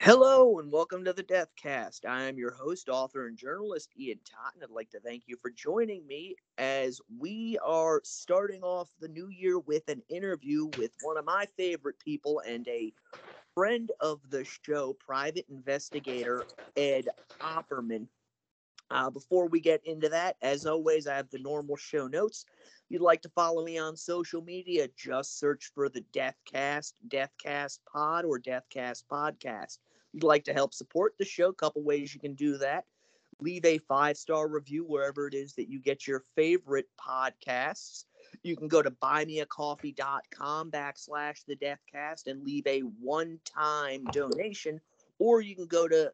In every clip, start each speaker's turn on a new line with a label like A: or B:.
A: Hello and welcome to the Deathcast. I am your host, author, and journalist Ian Totten. I'd like to thank you for joining me as we are starting off the new year with an interview with one of my favorite people and a friend of the show, private investigator Ed Opperman. Before we get into that, as always, I have the normal show notes. If you'd like to follow me on social media, just search for the Deathcast, Deathcast Pod, or Deathcast Podcast. If you'd like to help support the show, a couple ways you can do that. Leave a 5-star review wherever it is that you get your favorite podcasts. You can go to buymeacoffee.com/the Deathcast and leave a one-time donation, or you can go to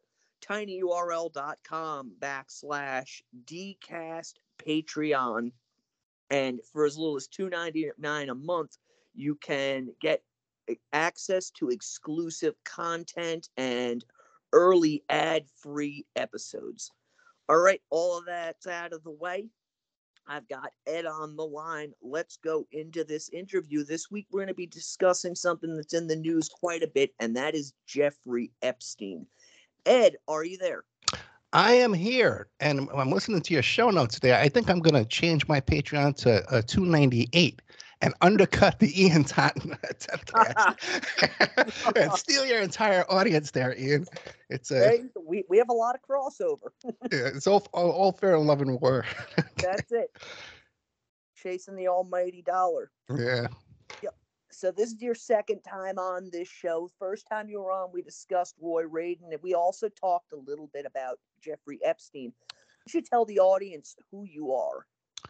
A: tinyurl.com/dcast Patreon. And for as little as $2.99 a month, you can get access to exclusive content and early ad-free episodes. All right, all of that's out of the way. I've got Ed on the line. Let's go into this interview. This week, we're going to be discussing something that's in the news quite a bit, and that is Jeffrey Epstein. Ed, are you there?
B: I am here, and I'm listening to your show notes there. I think I'm going to change my Patreon to $2.98 and undercut the Ian Totten Deathcast and steal your entire audience there, Ian. It's
A: we have a lot of crossover.
B: It's all fair in love and war.
A: That's it. Chasing the almighty dollar.
B: Yeah.
A: Yep. So this is your second time on this show. First time you were on, we discussed Roy Radin, and we also talked a little bit about Jeffrey Epstein. You should tell the audience who you are.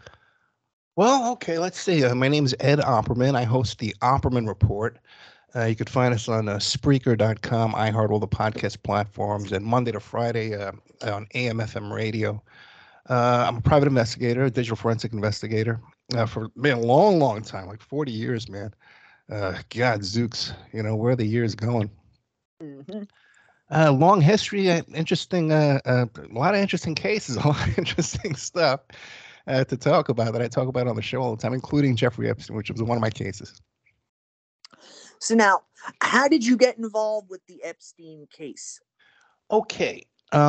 B: Well, okay, let's see. My name is Ed Opperman. I host the Opperman Report. You could find us on Spreaker.com, iHeart, all the podcast platforms, and Monday to Friday on AM/FM radio. I'm a private investigator, a digital forensic investigator for a long, long time, like 40 years, man. God, Zooks, where are the years going?
A: Mm-hmm.
B: Long history, interesting, a lot of interesting cases, a lot of interesting stuff to talk about that I talk about on the show all the time, including Jeffrey Epstein, which was one of my cases.
A: So now, how did you get involved with the Epstein case?
B: Okay.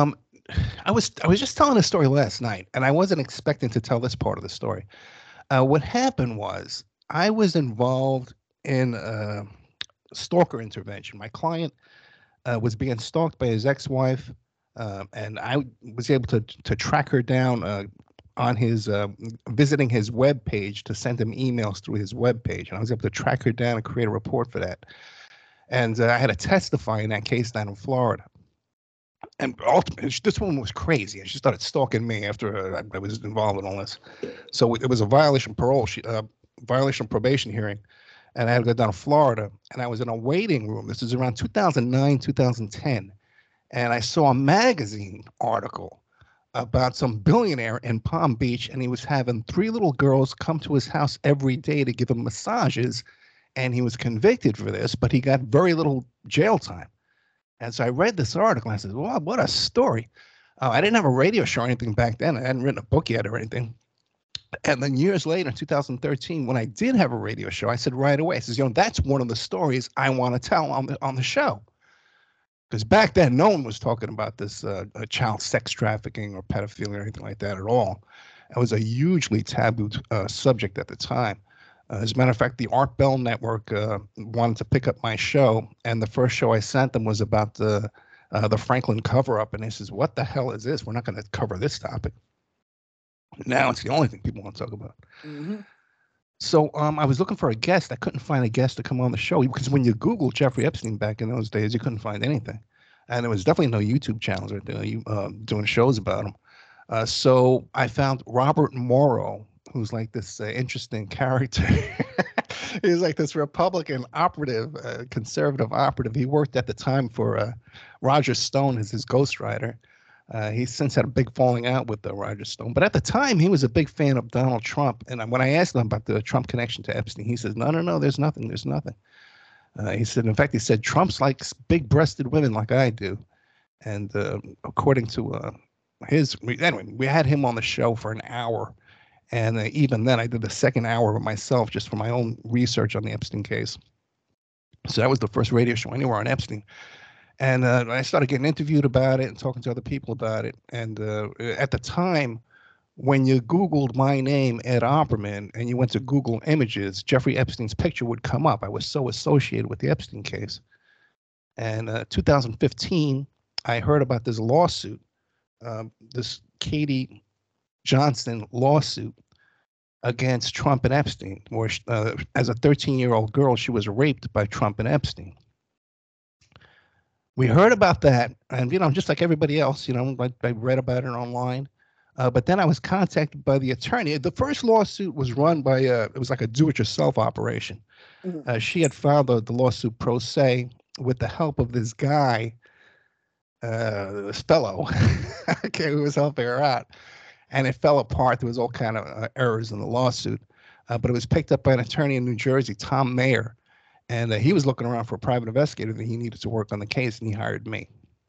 B: I was just telling a story last night, and I wasn't expecting to tell this part of the story. What happened was I was involved in a stalker intervention. My client was being stalked by his ex-wife, and I was able to track her down on his visiting his web page to send him emails through his web page, and I was able to track her down and create a report for that. And I had to testify in that case down in Florida. And ultimately, this woman was crazy, and she started stalking me after I was involved in all this. So it was a violation of parole, violation of probation hearing, and I had to go down to Florida, and I was in a waiting room. This is around 2009, 2010, and I saw a magazine article about some billionaire in Palm Beach, and he was having 3 little girls come to his house every day to give him massages, and he was convicted for this, but he got very little jail time. And so I read this article, and I said, wow, what a story. I didn't have a radio show or anything back then. I hadn't written a book yet or anything. And then years later, in 2013, when I did have a radio show, I said right away, I says, that's one of the stories I want to tell on the show. Because back then, no one was talking about this child sex trafficking or pedophilia or anything like that at all. It was a hugely taboo subject at the time. As a matter of fact, the Art Bell Network wanted to pick up my show, and the first show I sent them was about the Franklin cover-up, and they says, what the hell is this? We're not going to cover this topic. Now it's the only thing people want to talk about.
A: Mm-hmm.
B: So I was looking for a guest. I couldn't find a guest to come on the show, because when you Google Jeffrey Epstein back in those days, you couldn't find anything. And there was definitely no YouTube channels or doing shows about him. So I found Robert Morrow, who's like this interesting character. He's like this Republican operative, conservative operative. He worked at the time for Roger Stone as his ghostwriter. He's since had a big falling out with Roger Stone. But at the time, he was a big fan of Donald Trump. And when I asked him about the Trump connection to Epstein, he says, no, there's nothing. There's nothing. He said, Trump's likes big-breasted women like I do. And according to anyway, we had him on the show for an hour. And even then, I did the second hour myself just for my own research on the Epstein case. So that was the first radio show anywhere on Epstein. And I started getting interviewed about it and talking to other people about it. And at the time, when you Googled my name, Ed Opperman, and you went to Google Images, Jeffrey Epstein's picture would come up. I was so associated with the Epstein case. And 2015, I heard about this lawsuit, this Katie Johnston lawsuit against Trump and Epstein, where as a 13-year-old girl, she was raped by Trump and Epstein. We heard about that, and just like everybody else, I read about it online. But then I was contacted by the attorney. The first lawsuit was run by it was like a do-it-yourself operation.
A: Mm-hmm.
B: She had filed the lawsuit pro se with the help of this guy, this fellow, okay, who was helping her out, and it fell apart. There was all kind of errors in the lawsuit, but it was picked up by an attorney in New Jersey, Tom Mayer. And he was looking around for a private investigator that he needed to work on the case, and he hired me.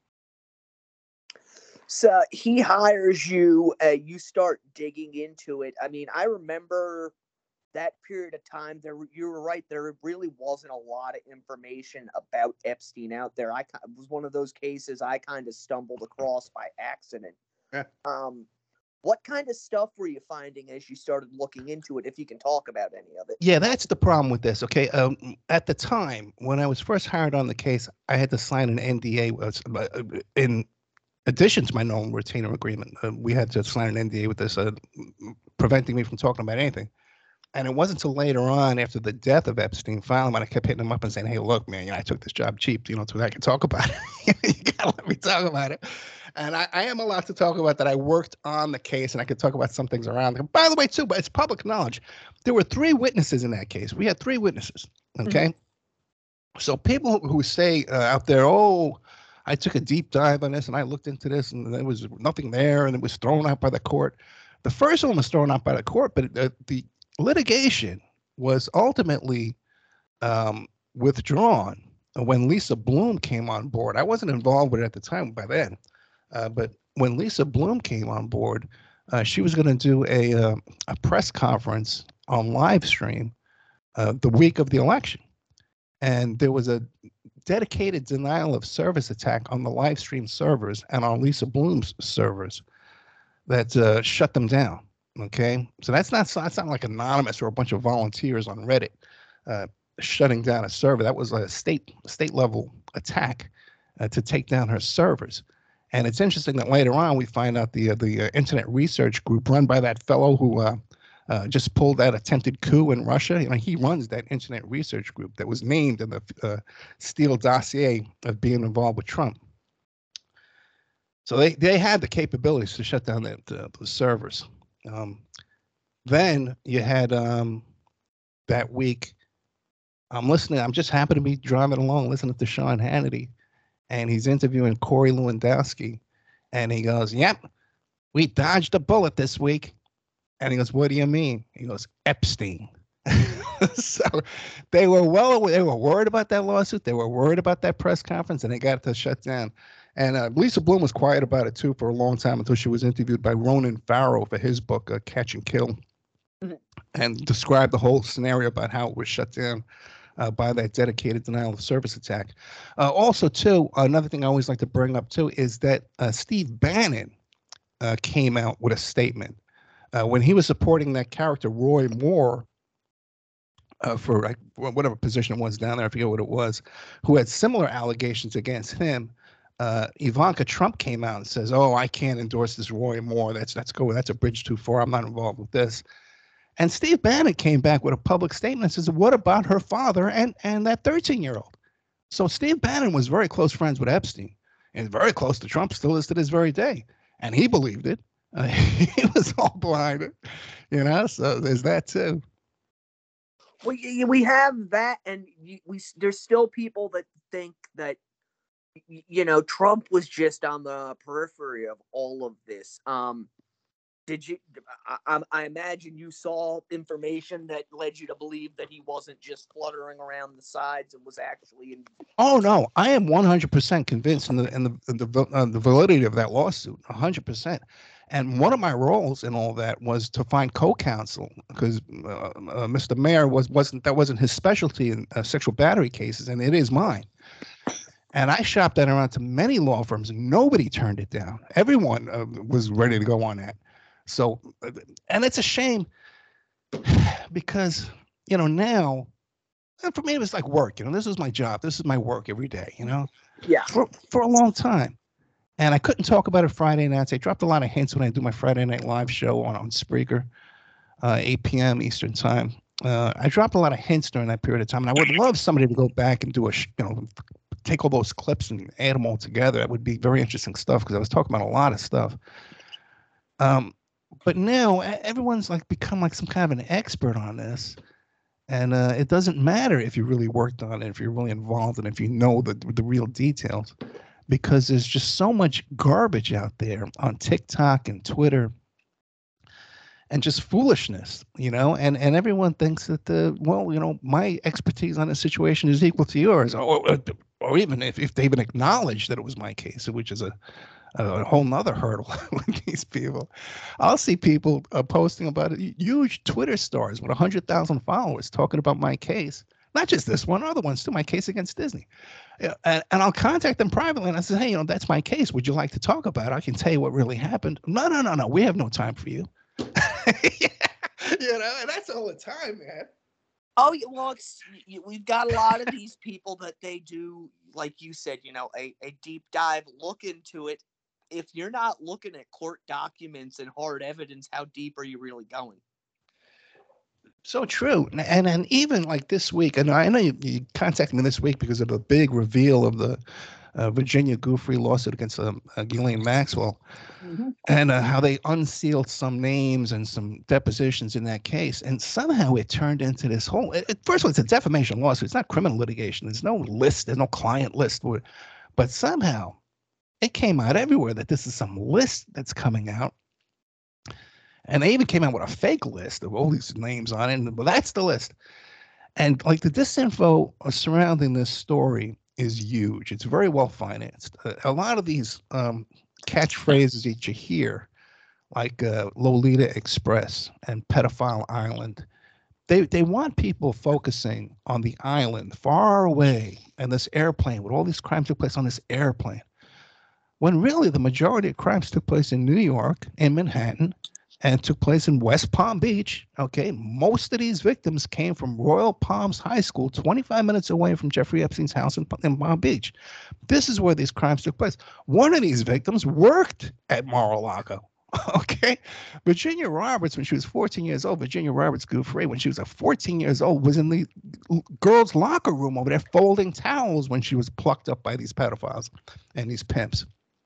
A: So he hires you, you start digging into it. I mean, I remember that period of time. You were right. There really wasn't a lot of information about Epstein out there. It was one of those cases I kind of stumbled across by accident.
B: Yeah.
A: What kind of stuff were you finding as you started looking into it, if you can talk about any of it?
B: Yeah, that's the problem with this, okay? At the time, when I was first hired on the case, I had to sign an NDA in addition to my known retainer agreement. We had to sign an NDA with this, preventing me from talking about anything. And it wasn't until later on, after the death of Epstein, finally, when I kept hitting him up and saying, hey, look, man, I took this job cheap, so I can talk about it. You got to let me talk about it. And I am allowed to talk about that. I worked on the case, and I could talk about some things around it. By the way, too, but it's public knowledge. There were 3 witnesses in that case. We had 3 witnesses, okay? Mm-hmm. So people who say out there, oh, I took a deep dive on this, and I looked into this, and there was nothing there, and it was thrown out by the court. The first one was thrown out by the court, but the litigation was ultimately withdrawn when Lisa Bloom came on board. I wasn't involved with it at the time by then, but when Lisa Bloom came on board, she was going to do a press conference on live stream the week of the election. And there was a dedicated denial of service attack on the live stream servers and on Lisa Bloom's servers that shut them down. Okay, so that's not like anonymous or a bunch of volunteers on Reddit shutting down a server. That was a state level attack to take down her servers. And it's interesting that later on we find out the Internet Research Group run by that fellow who just pulled that attempted coup in Russia. He runs that Internet Research Group that was named in the Steele dossier of being involved with Trump. So they had the capabilities to shut down the servers. Then you had that week, I'm just happy to be driving along listening to Sean Hannity, and he's interviewing Corey Lewandowski, and he goes, yep, we dodged a bullet this week. And he goes, what do you mean? He goes, Epstein. So they were worried about that lawsuit. They were worried about that press conference, and they got it to shut down. And Lisa Bloom was quiet about it, too, for a long time until she was interviewed by Ronan Farrow for his book, Catch and Kill, and described the whole scenario about how it was shut down by that dedicated denial of service attack. Also, too, another thing I always like to bring up, too, is that Steve Bannon came out with a statement when he was supporting that character, Roy Moore, for whatever position it was down there, I forget what it was, who had similar allegations against him. Ivanka Trump came out and says, oh, I can't endorse this Roy Moore. That's a bridge too far. I'm not involved with this. And Steve Bannon came back with a public statement and says, what about her father and that 13-year-old? So Steve Bannon was very close friends with Epstein and very close to Trump, still is to this very day. And he believed it. He was all behind it, so there's that too.
A: We have that, and there's still people that think that Trump was just on the periphery of all of this. Did you? I imagine you saw information that led you to believe that he wasn't just fluttering around the sides and was actually in.
B: Oh no, I am 100% convinced in the validity of that lawsuit, 100%. And one of my roles in all that was to find co-counsel, because Mr. Mayer wasn't his specialty in sexual battery cases, and it is mine. And I shopped that around to many law firms, and nobody turned it down. Everyone was ready to go on that. So, and it's a shame because, now, and for me, it was like work. This is my job. This is my work every day,
A: Yeah.
B: for a long time. And I couldn't talk about it Friday nights. I dropped a lot of hints when I do my Friday Night Live show on Spreaker, 8 p.m. Eastern Time. I dropped a lot of hints during that period of time, and I would love somebody to go back and do take all those clips and add them all together. That would be very interesting stuff because I was talking about a lot of stuff. But now everyone's like become like some kind of an expert on this. And it doesn't matter if you really worked on it, if you're really involved, and if you know the real details, because there's just so much garbage out there on TikTok and Twitter, and just foolishness, and everyone thinks that my expertise on the situation is equal to yours, or even if they even acknowledge that it was my case, which is a whole nother hurdle with these people. I'll see people posting about it, huge Twitter stars with 100,000 followers talking about my case. Not just this one, other ones too, my case against Disney. And I'll contact them privately and I say, hey, that's my case. Would you like to talk about it? I can tell you what really happened. No. We have no time for you. And that's all the time, man.
A: Oh, well, we've got a lot of these people that they do, like you said, a deep dive look into it. If you're not looking at court documents and hard evidence, how deep are you really going?
B: So true. And even like this week, and I know you contacted me this week because of the big reveal of the Virginia Giuffre lawsuit against Ghislaine Maxwell, and how they unsealed some names and some depositions in that case. And somehow it turned into this whole, first of all, it's a defamation lawsuit. It's not criminal litigation. There's no list. There's no client list. But somehow it came out everywhere that this is some list that's coming out. And they even came out with a fake list of all these names on it. Well, that's the list. And like the disinfo surrounding this story is huge. It's very well financed. A lot of these catchphrases that you hear, like Lolita Express and Pedophile Island, they want people focusing on the island far away and this airplane, with all these crimes took place on this airplane, when really the majority of crimes took place in New York and Manhattan and took place in West Palm Beach. Okay, most of these victims came from Royal Palms High School, 25 minutes away from Jeffrey Epstein's house in Palm Beach. This is where these crimes took place. One of these victims worked at Mar-a-Lago. Okay, Virginia Roberts, when she was 14 years old, Virginia Roberts Giuffre, when she was 14 years old, was in the girls' locker room over there folding towels when she was plucked up by these pedophiles and these pimps.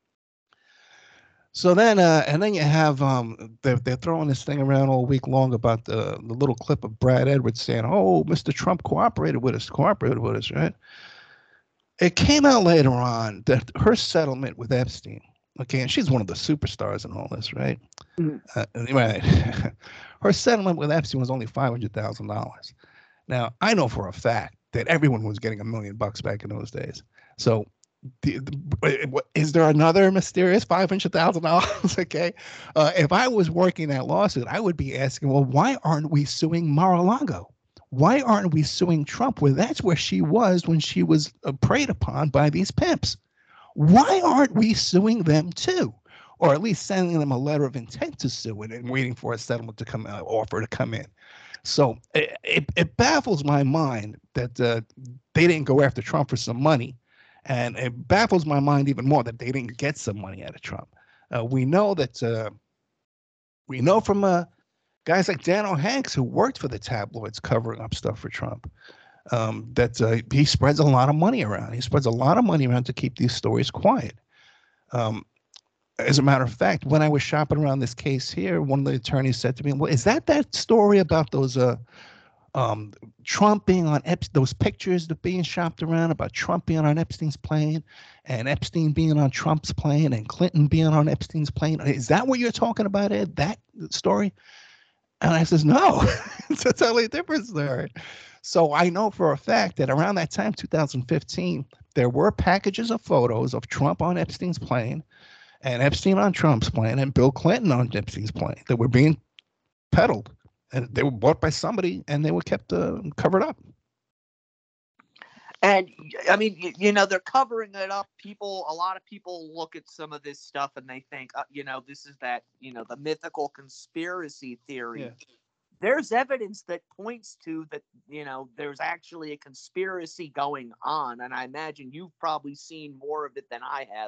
B: So then, and then you have they're throwing this thing around all week long about the little clip of Brad Edwards saying, "Oh, Mr. Trump cooperated with us, right?" It came out later on that her settlement with Epstein, okay, and she's one of the superstars in all this, right? Right. Her settlement with Epstein was only $500,000. Now, I know for a fact that everyone was getting $1 million back in those days. So. Is there another mysterious $500,000? Okay, if I was working that lawsuit, I would be asking, well, why aren't we suing Mar-a-Lago? Why aren't we suing Trump? Well, that's where she was when she was preyed upon by these pimps. Why aren't we suing them too, or at least sending them a letter of intent to sue and waiting for a settlement to come offer to come in? So it baffles my mind that they didn't go after Trump for some money. And it baffles my mind even more that they didn't get some money out of Trump. We know from guys like Dan O'Hanks, who worked for the tabloids covering up stuff for Trump, that he spreads a lot of money around. He spreads a lot of money around to keep these stories quiet. As a matter of fact, when I was shopping around this case here, one of the attorneys said to me, well, is that story about those Trump being on those pictures that being shopped around about Trump being on Epstein's plane and Epstein being on Trump's plane and Clinton being on Epstein's plane? Is that what you're talking about, Ed? That story? And I says, no, it's a totally different story. So I know for a fact that around that time, 2015, there were packages of photos of Trump on Epstein's plane and Epstein on Trump's plane and Bill Clinton on Epstein's plane that were being peddled. And they were bought by somebody, and they were kept covered up.
A: And I mean, they're covering it up. A lot of people look at some of this stuff and they think, this is that, the mythical conspiracy theory.
B: Yeah.
A: There's evidence that points to that, there's actually a conspiracy going on. And I imagine you've probably seen more of it than I have.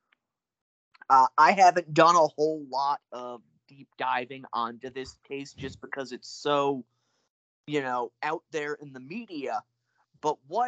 A: I haven't done a whole lot of deep diving onto this case just because it's so, out there in the media. But what,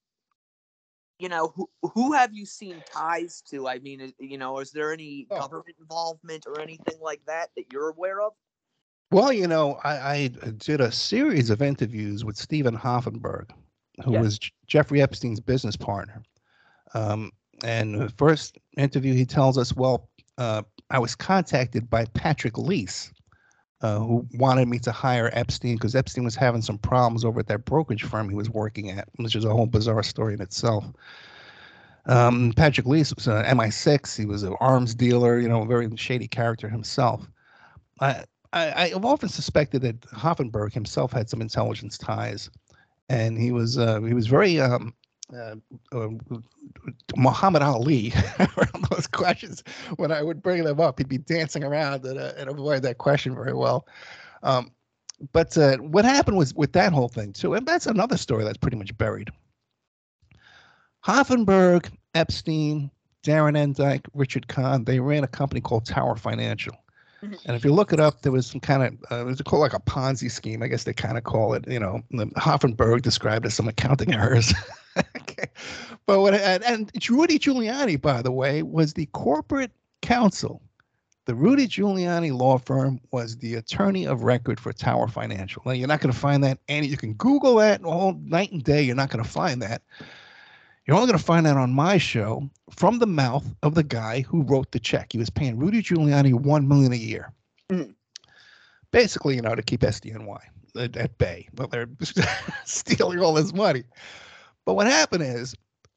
A: who have you seen ties to? I mean, is there any government involvement or anything like that you're aware of?
B: Well, I did a series of interviews with Stephen Hoffenberg, who was Jeffrey Epstein's business partner. And the first interview, he tells us, I was contacted by Patrick Leese, who wanted me to hire Epstein because Epstein was having some problems over at that brokerage firm he was working at, which is a whole bizarre story in itself. Patrick Leese was an MI6. He was an arms dealer, a very shady character himself. I've often suspected that Hoffenberg himself had some intelligence ties, and he was very Muhammad Ali around those questions. When I would bring them up, he'd be dancing around and avoid that question very well. But what happened was with that whole thing too, and that's another story that's pretty much buried. Hoffenberg, Epstein, Darren Endyke, Richard Kahn, they ran a company called Tower Financial. And if you look it up, there was some kind of, it was called like a Ponzi scheme, I guess they kind of call it, Hoffenberg described as some accounting errors. Okay. But and Rudy Giuliani, by the way, was the corporate counsel. The Rudy Giuliani law firm was the attorney of record for Tower Financial. Now, you're not going to find that, and you can Google that all night and day. You're not going to find that. You're only going to find that on my show from the mouth of the guy who wrote the check. He was paying Rudy Giuliani $1 million a year, basically, to keep SDNY at bay. But they're stealing all his money. But what happened is,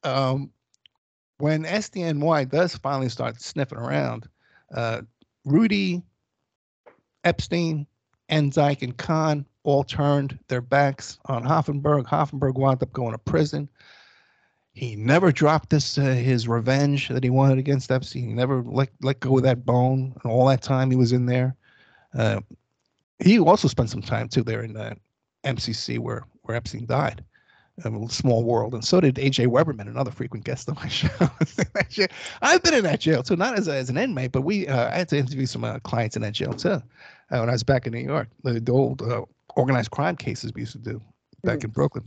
B: when SDNY does finally start sniffing around, Rudy, Epstein, Endyke, and Kahn all turned their backs on Hoffenberg. Hoffenberg wound up going to prison. He never dropped his revenge that he wanted against Epstein. He never let go of that bone. And all that time he was in there. He also spent some time too there in MCC where Epstein died. A small world, and so did A.J. Weberman, another frequent guest on my show. I've been in that jail too, not as an inmate, but I had to interview some clients in that jail too when I was back in New York. The old organized crime cases we used to do back in Brooklyn.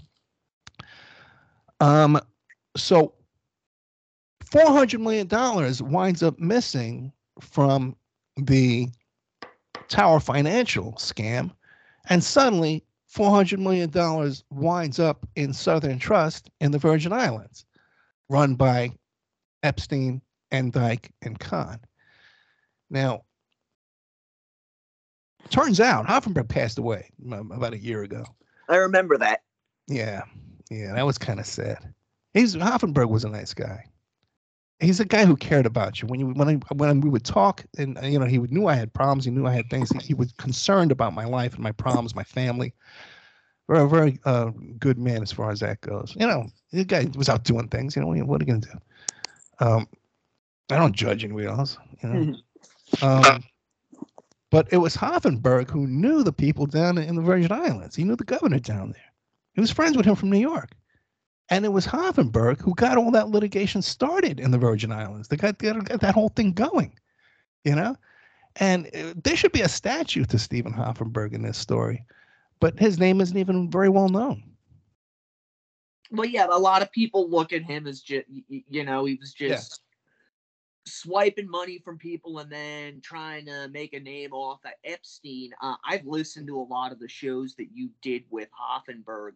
B: So $400 million winds up missing from the Tower Financial scam, and suddenly $400 million winds up in Southern Trust in the Virgin Islands, run by Epstein, Endyke, and Kahn. Now, turns out Hoffenberg passed away about a year ago.
A: I remember that.
B: Yeah, that was kind of sad. Hoffenberg was a nice guy. He's a guy who cared about you. When we would talk, and he knew I had problems. He knew I had things. He was concerned about my life and my problems, my family. Very, very good man as far as that goes. The guy was out doing things. What are you going to do? I don't judge anybody else. But it was Hoffenberg who knew the people down in the Virgin Islands. He knew the governor down there. He was friends with him from New York. And it was Hoffenberg who got all that litigation started in the Virgin Islands. They got that whole thing going, And there should be a statue to Stephen Hoffenberg in this story. But his name isn't even very well known.
A: Well, yeah, a lot of people look at him as just, he was just swiping money from people and then trying to make a name off of Epstein. I've listened to a lot of the shows that you did with Hoffenberg.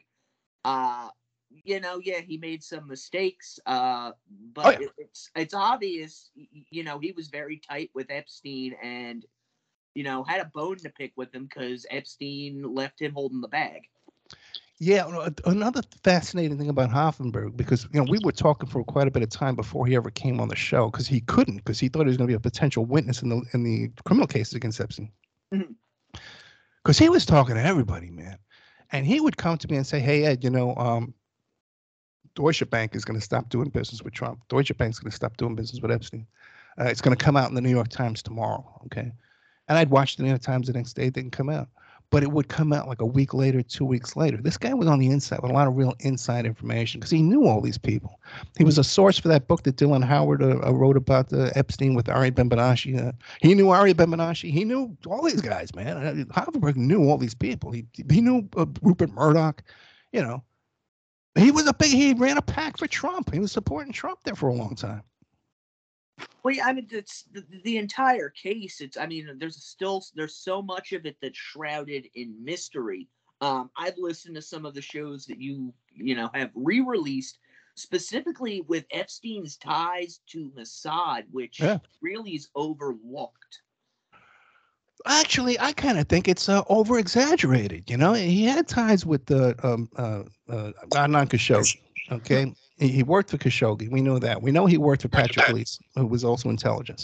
A: He made some mistakes, but it's obvious, he was very tight with Epstein and, had a bone to pick with him because Epstein left him holding the bag.
B: Yeah, another fascinating thing about Hoffenberg, because we were talking for quite a bit of time before he ever came on the show, because he couldn't, because he thought he was going to be a potential witness in the criminal cases against Epstein. Because he was talking to everybody, man, and he would come to me and say, "Hey, Ed, Deutsche Bank is going to stop doing business with Trump. Deutsche Bank's going to stop doing business with Epstein. It's going to come out in the New York Times tomorrow. Okay. And I'd watch the New York Times the next day. It didn't come out. But it would come out like a week later, 2 weeks later. This guy was on the inside with a lot of real inside information because he knew all these people. He was a source for that book that Dylan Howard wrote about Epstein with Ari Ben-Banashi. He knew Ari Ben-Banashi. He knew all these guys, man. Havelberg knew all these people. He knew Rupert Murdoch. You know, he ran a pack for Trump. He was supporting Trump there for a long time.
A: Well, yeah, I mean, it's the entire case. There's so much of it that's shrouded in mystery. I've listened to some of the shows that you have re-released, specifically with Epstein's ties to Mossad, which really is overlooked.
B: Actually, I kind of think it's over-exaggerated. You know, he had ties with the Adnan Khashoggi. Okay, he worked for Khashoggi. We know that. We know he worked for Patrick Leahy, who was also intelligence.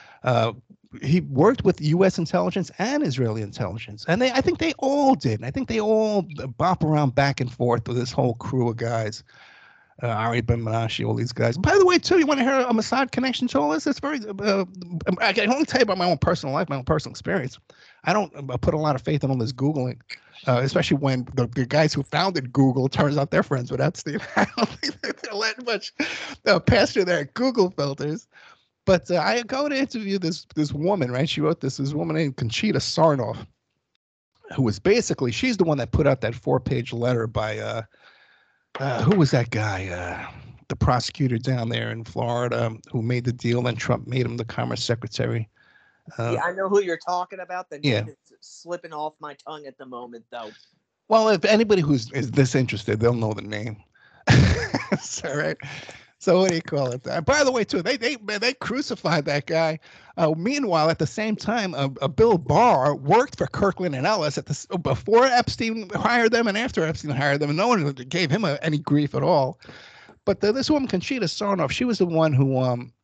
B: He worked with U.S. intelligence and Israeli intelligence, and I think they all did. I think they all bop around back and forth with this whole crew of guys. Ari Ben-Banashi, all these guys. By the way, too, you want to hear a Mossad connection to all this? It's very. I can only tell you about my own personal life, my own personal experience. I don't put a lot of faith in all this Googling, especially when the guys who founded Google turns out they're friends with Epstein. I don't think they're letting much pass through their Google filters. But I go to interview this woman, right? She wrote this woman named Conchita Sarnoff, who was basically, she's the one that put out that 4-page letter by. Who was that guy? The prosecutor down there in Florida who made the deal, and Trump made him the Commerce Secretary.
A: Yeah, I know who you're talking about. The name is slipping off my tongue at the moment, though.
B: Well, if anybody is this interested, they'll know the name. All right. So what do you call it? By the way, too, they crucified that guy. Meanwhile, at the same time, Bill Barr worked for Kirkland and Ellis before Epstein hired them and after Epstein hired them, and no one gave him any grief at all. But this woman, Conchita Sarnoff, she was the one who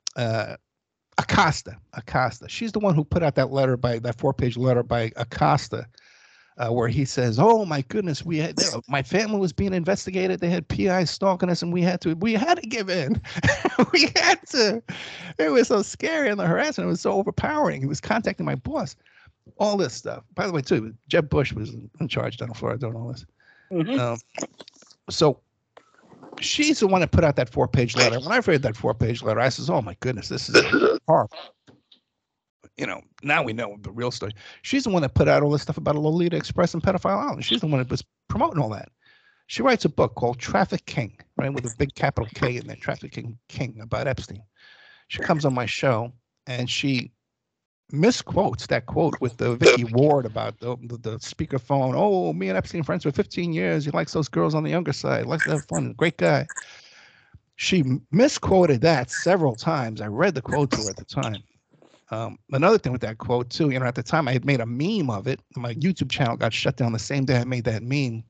B: Acosta. She's the one who put out that 4-page letter by Acosta. Where he says, "Oh my goodness, my family was being investigated. They had PIs stalking us, and we had to give in. We had to. It was so scary, and the harassment was so overpowering. He was contacting my boss, all this stuff. By the way, too, Jeb Bush was in charge down in Florida doing all this. Mm-hmm. So she's the one that put out that 4-page letter. When I read that 4-page letter, I says, "Oh my goodness, this is horrible." You know, now we know the real story. She's the one that put out all this stuff about Lolita Express and Pedophile Island. She's the one that was promoting all that. She writes a book called Traffic King, right, with a big capital K in there, Trafficking King, about Epstein. She comes on my show, and she misquotes that quote with the Vicky Ward about the speakerphone. "Oh, me and Epstein friends for 15 years. He likes those girls on the younger side. Likes to have fun. Great guy." She misquoted that several times. I read the quote to her at the time. Another thing with that quote too, you know, at the time I had made a meme of it. My YouTube channel got shut down the same day I made that meme.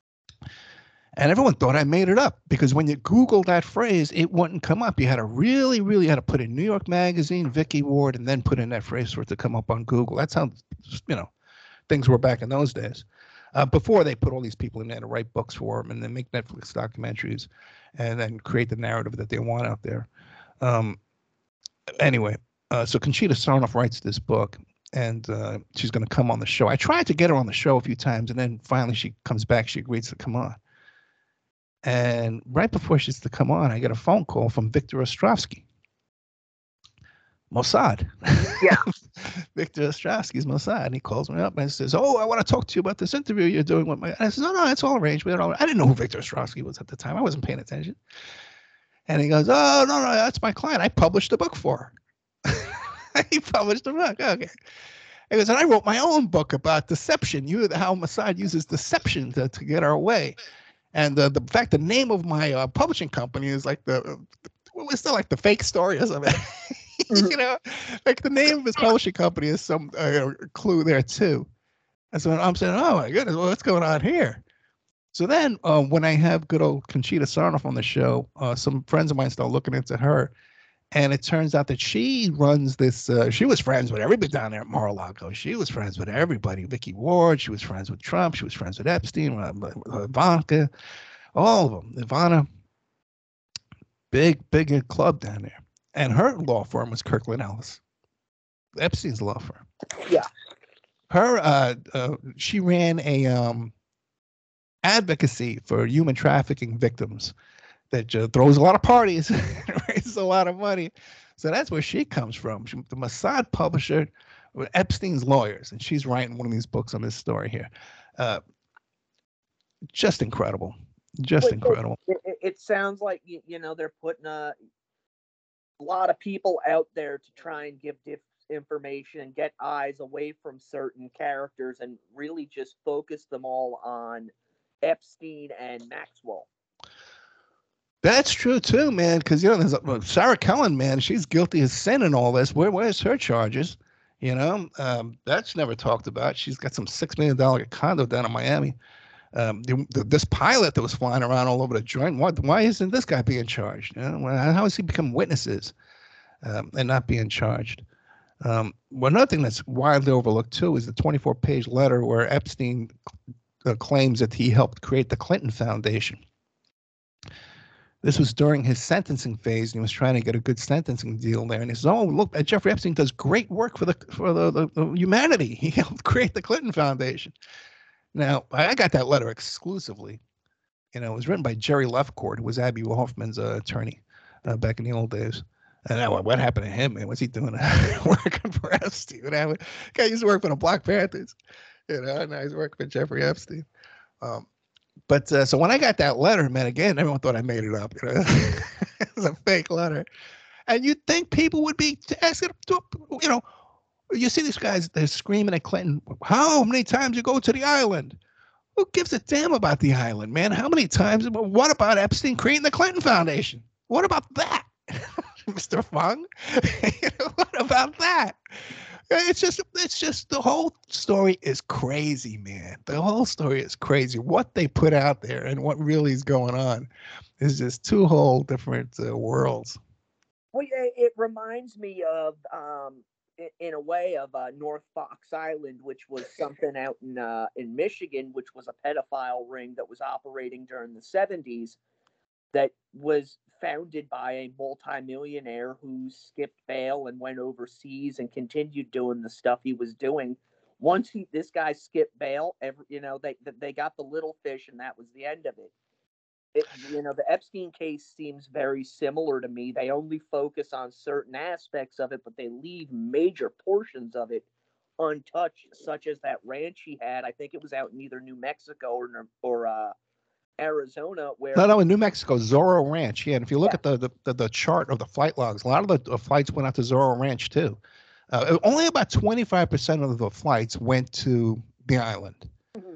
B: And everyone thought I made it up because when you Google that phrase, it wouldn't come up. You had to really had to put in New York Magazine, Vicky Ward, and then put in that phrase for it to come up on Google. That's how, you know, things were back in those days. Before they put all these people in there to write books for them and then make Netflix documentaries and then create the narrative that they want out there. Anyway. So Conchita Sarnoff writes this book, and she's going to come on the show. I tried to get her on the show a few times, and then finally she comes back. She agrees to come on. And right before she's to come on, I get a phone call from Victor Ostrovsky. Mossad.
A: Yeah.
B: Victor Ostrovsky's Mossad. And he calls me up and says, "Oh, I want to talk to you about this interview you're doing with my..." I said, "No, it's all arranged. I didn't know who Victor Ostrovsky was at the time. I wasn't paying attention." And he goes, "Oh, no, that's my client. I published a book for her." He published a book. Okay. He goes, "And I wrote my own book about deception. How Mossad uses deception to get our way. And the fact the name of my publishing company is like it's still like the fake story or something." You know, like the name of his publishing company is some clue there too. And so I'm saying, "Oh my goodness, well, what's going on here?" So then when I have good old Conchita Sarnoff on the show, some friends of mine start looking into her. And it turns out that she runs this, she was friends with everybody down there at Mar-a-Lago. She was friends with everybody. Vicky Ward, she was friends with Trump. She was friends with Epstein, Ivanka, all of them. Ivana. big club down there. And her law firm was Kirkland Ellis, Epstein's law firm.
A: Yeah.
B: Her, she ran a advocacy for human trafficking victims that throws a lot of parties and raises a lot of money. So that's where she comes from. She, the Mossad publisher with Epstein's lawyers, and she's writing one of these books on this story here. Just incredible. Just incredible.
A: It sounds like, you know, they're putting a lot of people out there to try and give information and get eyes away from certain characters and really just focus them all on Epstein and Maxwell.
B: That's true too, man. Because, you know, there's Sarah Kellen, man. She's guilty as sin in all this. Where's her charges? You know, that's never talked about. She's got some $6 million condo down in Miami. This pilot that was flying around all over the joint. Why isn't this guy being charged? You know, how has he become witnesses and not being charged? Well, another thing that's widely overlooked too is the 24-page letter where Epstein claims that he helped create the Clinton Foundation. This was during his sentencing phase, and he was trying to get a good sentencing deal there. And he says, "Oh, look, Jeffrey Epstein does great work for the humanity. He helped create the Clinton Foundation." Now, I got that letter exclusively. You know, it was written by Jerry Lefcourt, who was Abby Hoffman's attorney back in the old days. And what happened to him, man? What's he doing working for Epstein? Guy used to work for the Black Panthers. You know, now he's working for Jeffrey Epstein. But so when I got that letter, man, again, everyone thought I made it up. You know? It was a fake letter. And you'd think people would be asking, you know, you see these guys, they're screaming at Clinton, how many times you go to the island? Who gives a damn about the island, man? How many times? What about Epstein creating the Clinton Foundation? What about that? Mr. Fung? You know, what about that? It's just the whole story is crazy, man. The whole story is crazy. What they put out there and what really is going on is just two whole different worlds.
A: Well, it reminds me of, in a way, of North Fox Island, which was something out in Michigan, which was a pedophile ring that was operating during the 70s that was founded by a multimillionaire who skipped bail and went overseas and continued doing the stuff he was doing. Once this guy skipped bail, you know, they got the little fish, and that was the end of it. You know, the Epstein case seems very similar to me. They only focus on certain aspects of it, but they leave major portions of it untouched, such as that ranch he had. I think it was out in either New Mexico or Arizona, where
B: no, in New Mexico, Zorro Ranch. Yeah, and if you look at the chart of the flight logs, a lot of the flights went out to Zorro Ranch too. Only about 25% of the flights went to the island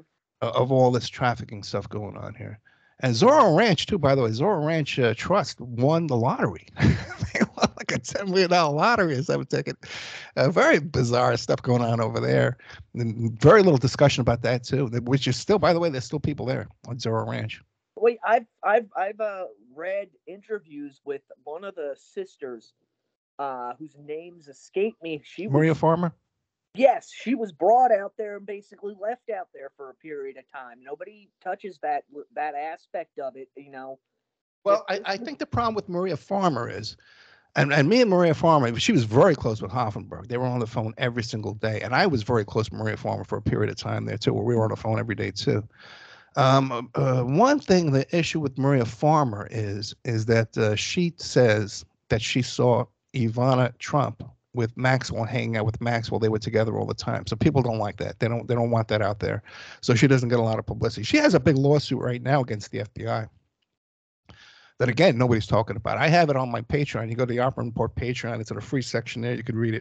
B: of all this trafficking stuff going on here. And Zorro Ranch too, by the way, Zorro Ranch Trust won the lottery. They won like a $10 million lottery or something ticket. Very bizarre stuff going on over there. And very little discussion about that too. Which is still, by the way, there's still people there on Zorro Ranch.
A: Wait, I've read interviews with one of the sisters, whose names escape me.
B: Maria Farmer.
A: Yes, she was brought out there and basically left out there for a period of time. Nobody touches that aspect of it, you know.
B: Well, I think the problem with Maria Farmer is, and me and Maria Farmer, she was very close with Hoffenberg. They were on the phone every single day. And I was very close with Maria Farmer for a period of time there, too, where we were on the phone every day, too. One thing, the issue with Maria Farmer is that she says that she saw Ivana Trump with Maxwell, hanging out with Maxwell. They were together all the time. So people don't like that. They don't want that out there. So she doesn't get a lot of publicity. She has a big lawsuit right now against the FBI that, again, nobody's talking about. I have it on my Patreon. You go to the Opera Report Patreon. It's in a free section there. You could read it.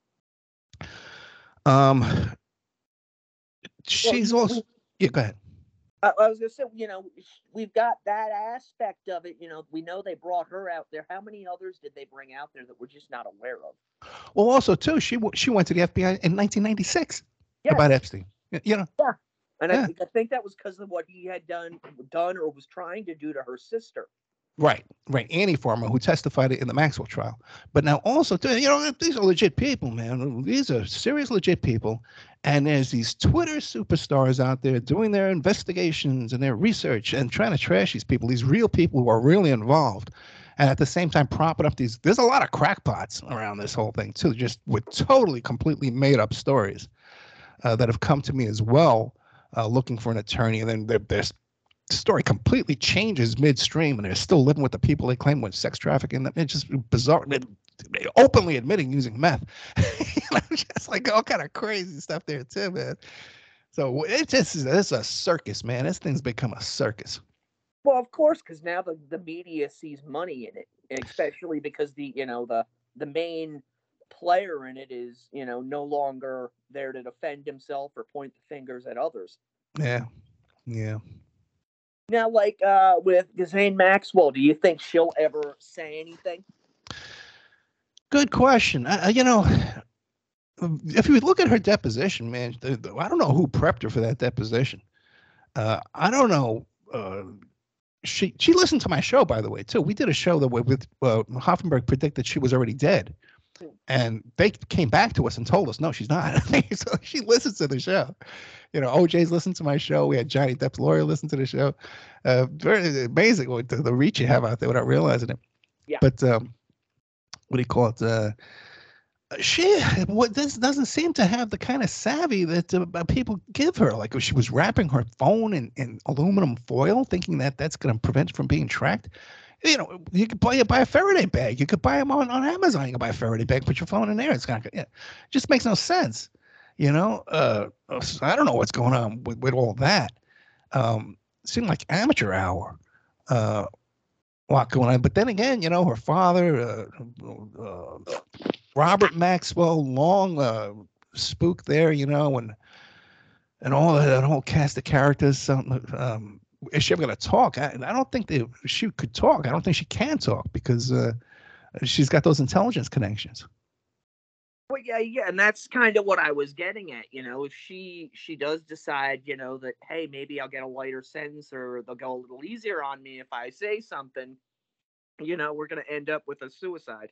B: She's also... Yeah, go ahead.
A: I was going to say, you know, we've got that aspect of it. You know, we know they brought her out there. How many others did they bring out there that we're just not aware of?
B: Well, also, too, she went to the FBI in 1996 about Epstein. You know?
A: Yeah. And I think that was because of what he had done or was trying to do to her sister.
B: Right. Annie Farmer, who testified in the Maxwell trial. But now also, you know, these are legit people, man. These are serious, legit people. And there's these Twitter superstars out there doing their investigations and their research and trying to trash these people, these real people who are really involved. and at the same time propping up these. There's a lot of crackpots around this whole thing too, just with totally, completely made up stories that have come to me as well, looking for an attorney, and then their story completely changes midstream, and they're still living with the people they claim were sex trafficking. It's just bizarre. They openly admitting using meth. Just like all kind of crazy stuff there too, man. So it's a circus, man. This thing's become a circus.
A: Well, of course, because now the media sees money in it, especially because the main player in it is no longer there to defend himself or point the fingers at others.
B: Yeah.
A: Now, like with Ghislaine Maxwell, do you think she'll ever say anything?
B: Good question. If you look at her deposition, man, I don't know who prepped her for that deposition. I don't know. She listened to my show, by the way, too. We did a show that with Hoffenberg predicted she was already dead, and they came back to us and told us, no, she's not. So she listens to the show. OJ's listened to my show. We had Johnny Depp's lawyer listen to the show. Very amazing what the reach you have out there without realizing it.
A: Yeah.
B: But what do you call it? This doesn't seem to have the kind of savvy that people give her. Like she was wrapping her phone in aluminum foil, thinking that that's going to prevent it from being tracked. You could buy a Faraday bag. You could buy them on Amazon. You can buy a Faraday bag, put your phone in there. It's not gonna, just makes no sense. I don't know what's going on with all that. Seemed like amateur hour. Lot going on, but then again, her father, Robert Maxwell, long spook there, and all that whole cast of characters. Is she ever going to talk? I don't think she could talk. I don't think she can talk because she's got those intelligence connections.
A: Well, yeah, and that's kind of what I was getting at. If she does decide, that hey, maybe I'll get a lighter sentence, or they'll go a little easier on me if I say something. We're going to end up with a suicide.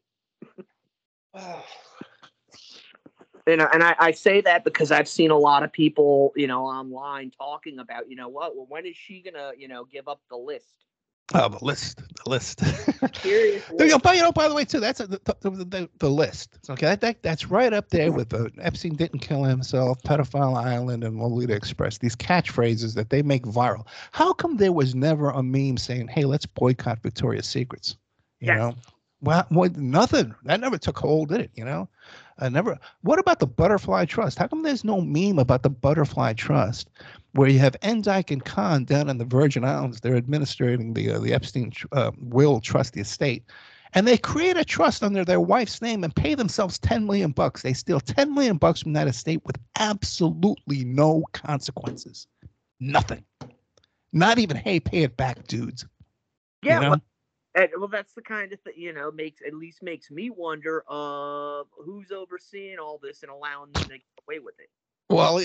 A: And I say that because I've seen a lot of people, online talking about, when is she gonna, give up the list?
B: Oh, the list.
A: Seriously.
B: By the way, too, that's the list. Okay, that's right up there with Epstein didn't kill himself, Pedophile Island, and Lolita Express. These catchphrases that they make viral. How come there was never a meme saying, "Hey, let's boycott Victoria's Secrets"? You know, well, nothing. That never took hold, did it? Never. What about the Butterfly Trust? How come there's no meme about the Butterfly Trust, where you have Endyke and Khan down in the Virgin Islands? They're administrating the Epstein will trust the estate, and they create a trust under their wife's name and pay themselves $10 million. They steal $10 million from that estate with absolutely no consequences. Nothing. Not even, hey, pay it back, dudes.
A: Yeah. Well, that's the kind of thing, makes me wonder who's overseeing all this and allowing them to get away with it.
B: Well,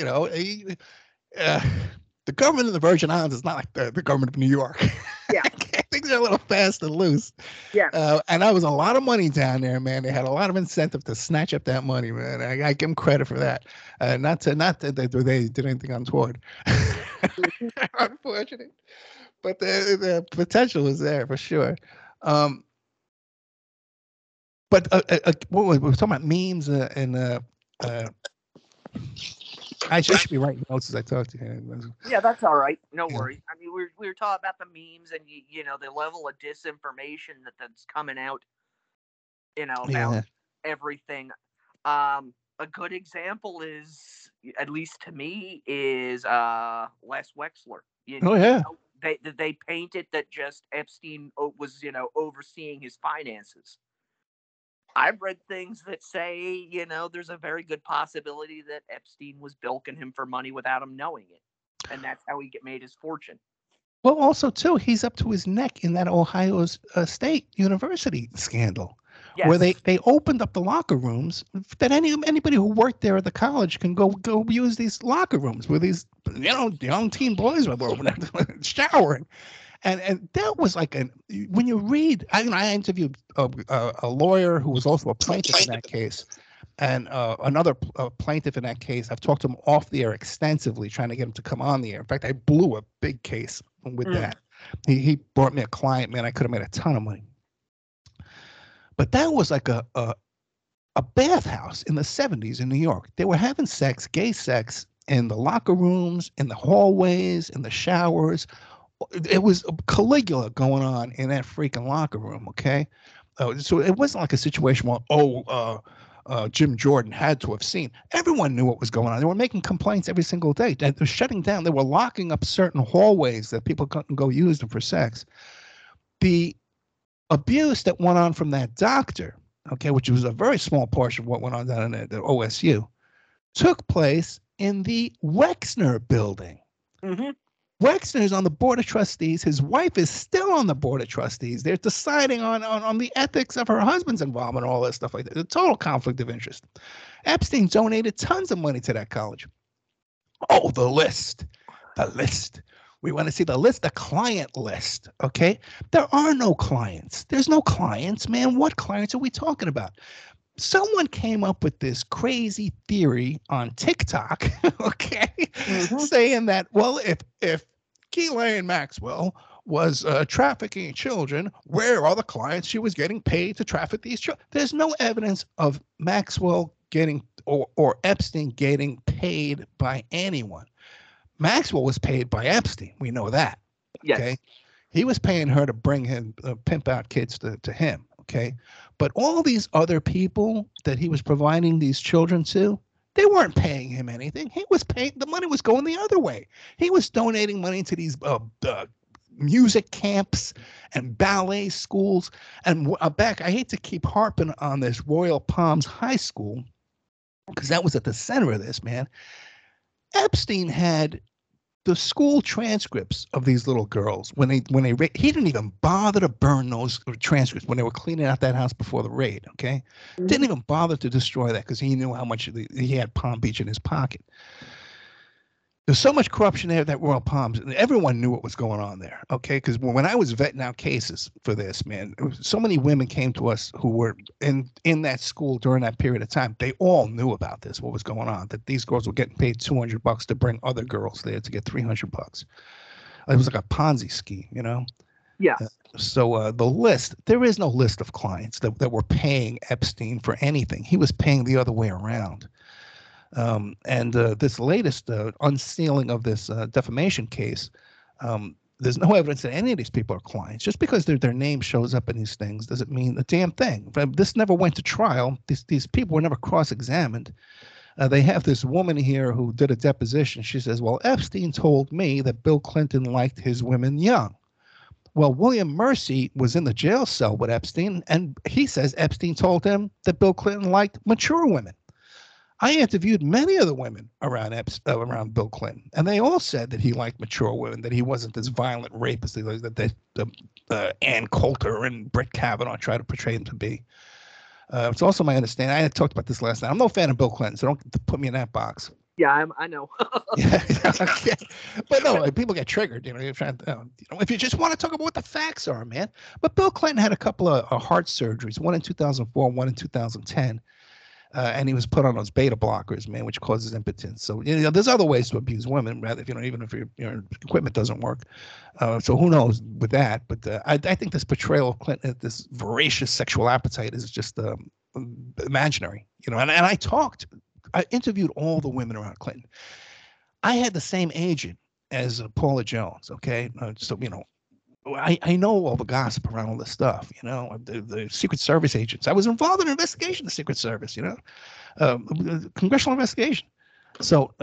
B: the government of the Virgin Islands is not like the government of New York.
A: Yeah.
B: Things are a little fast and loose.
A: Yeah.
B: And that was a lot of money down there, man. They had a lot of incentive to snatch up that money, man. I give them credit for that. Not that they did anything untoward. Unfortunate. But the potential is there for sure. But we were talking about memes and I should be writing notes as I talk to him.
A: Yeah, that's all right. No worries. I mean, we were talking about the memes and the level of disinformation that's coming out. About everything. A good example is, at least to me, is Les Wexner. They painted that just Epstein was, overseeing his finances. I've read things that say, there's a very good possibility that Epstein was bilking him for money without him knowing it. And that's how he made his fortune.
B: Well, also, too, he's up to his neck in that Ohio State University scandal. Yes. Where they opened up the locker rooms that anybody who worked there at the college can go use these locker rooms where these young teen boys were over there showering, and that was like when you read. I interviewed a lawyer who was also a plaintiff in that case, and another plaintiff in that case. I've talked to him off the air extensively, trying to get him to come on the air. In fact, I blew a big case with that. He brought me a client, man. I could have made a ton of money. But that was like a bathhouse in the 70s in New York. They were having sex, gay sex, in the locker rooms, in the hallways, in the showers. It was Caligula going on in that freaking locker room, okay? So it wasn't like a situation where, Jim Jordan had to have seen. Everyone knew what was going on. They were making complaints every single day. They were shutting down. They were locking up certain hallways that people couldn't go use them for sex. The abuse that went on from that doctor, okay, which was a very small portion of what went on down in the OSU, took place in the Wexner building.
A: Mm-hmm.
B: Wexner is on the board of trustees. His wife is still on the board of trustees. They're deciding on the ethics of her husband's involvement and all that stuff like that. A total conflict of interest. Epstein donated tons of money to that college. Oh, the list. We want to see the list, the client list, okay? There are no clients. There's no clients, man. What clients are we talking about? Someone came up with this crazy theory on TikTok, okay, saying that, well, if Ghislaine Maxwell was trafficking children, where are the clients she was getting paid to traffic these children? There's no evidence of Maxwell getting or Epstein getting paid by anyone. Maxwell was paid by Epstein. We know that.
A: Yes.
B: Okay. He was paying her to bring him, pimp out kids to him. Okay. But all these other people that he was providing these children to, they weren't paying him anything. He was paying, the money was going the other way. He was donating money to these music camps and ballet schools. And back, I hate to keep harping on this Royal Palms High School, because that was at the center of this, man. Epstein had the school transcripts of these little girls when he didn't even bother to burn those transcripts when they were cleaning out that house before the raid. Okay, didn't even bother to destroy that because he knew how much he had Palm Beach in his pocket. There's so much corruption there at that Royal Palms, and everyone knew what was going on there. Okay, because when I was vetting out cases for this, man, so many women came to us who were in that school during that period of time. They all knew about this, what was going on. That these girls were getting paid $200 to bring other girls there to get $300. It was like a Ponzi scheme, you know.
A: Yeah.
B: So the list, there is no list of clients that were paying Epstein for anything. He was paying the other way around. And this latest unsealing of this defamation case, there's no evidence that any of these people are clients. Just because their name shows up in these things doesn't mean a damn thing. This never went to trial. These people were never cross-examined. They have this woman here who did a deposition. She says, well, Epstein told me that Bill Clinton liked his women young. Well, William Mercy was in the jail cell with Epstein, and he says Epstein told him that Bill Clinton liked mature women. I interviewed many of the women around Bill Clinton, and they all said that he liked mature women, that he wasn't this violent rapist that Ann Coulter and Brett Kavanaugh tried to portray him to be. It's also my understanding. I had talked about this last night. I'm no fan of Bill Clinton, so don't put me in that box.
A: Yeah, I know.
B: Yeah, okay. But no, people get triggered. You know, you're trying to, if you just want to talk about what the facts are, man. But Bill Clinton had a couple of heart surgeries, one in 2004, one in 2010. And he was put on those beta blockers, man, which causes impotence. So, you know, there's other ways to abuse women, rather, even if your equipment doesn't work. So who knows with that? But I think this portrayal of Clinton, this voracious sexual appetite, is just imaginary. You know, and I interviewed all the women around Clinton. I had the same agent as Paula Jones. Okay, so you know. I know all the gossip around all this stuff, you know, the Secret Service agents. I was involved in an investigation of the Secret Service, you know, congressional investigation. So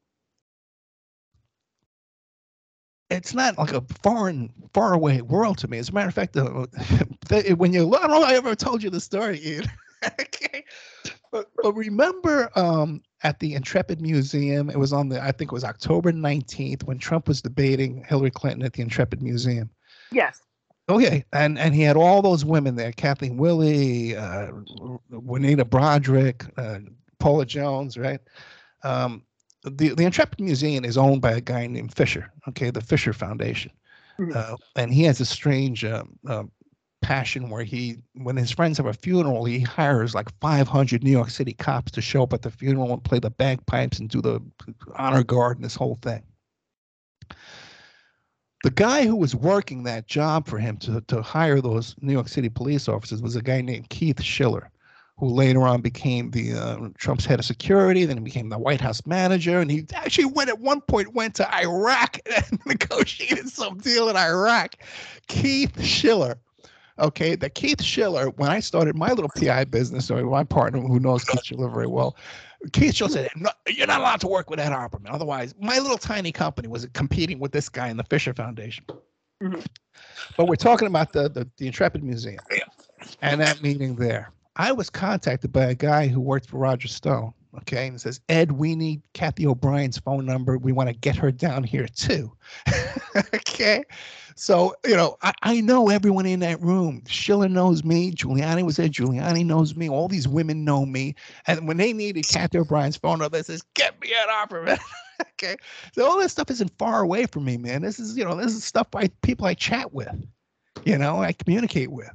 B: it's not like a far away world to me. As a matter of fact, when you look, I don't know if I ever told you the story, Ian. Okay. But remember at the Intrepid Museum, it was I think it was October 19th when Trump was debating Hillary Clinton at the Intrepid Museum.
A: Yes.
B: Okay, and he had all those women there: Kathleen Willey, Juanita Broderick, Paula Jones, right? The Intrepid Museum is owned by a guy named Fisher. Okay, the Fisher Foundation, and he has a strange passion where when his friends have a funeral, he hires like 500 New York City cops to show up at the funeral and play the bagpipes and do the honor guard and this whole thing. The guy who was working that job for him to hire those New York City police officers was a guy named Keith Schiller, who later on became the Trump's head of security. Then he became the White House manager, and he actually at one point went to Iraq and negotiated some deal in Iraq. Keith Schiller. Okay, that Keith Schiller, when I started my little PI business, or my partner who knows Keith Schiller very well, Keith Schiller said, no, you're not allowed to work with Ed Opperman. Otherwise, my little tiny company was competing with this guy in the Fisher Foundation. Mm-hmm. But we're talking about the Intrepid Museum and that meeting there. I was contacted by a guy who worked for Roger Stone, okay, and says, Ed, we need Kathy O'Brien's phone number. We want to get her down here too. Okay. So, I know everyone in that room. Schiller knows me. Giuliani was there. Giuliani knows me. All these women know me. And when they needed Kathy O'Brien's phone number, they says, get me Ed Opperman. Okay. So all this stuff isn't far away from me, man. This is, this is stuff by people I chat with, I communicate with.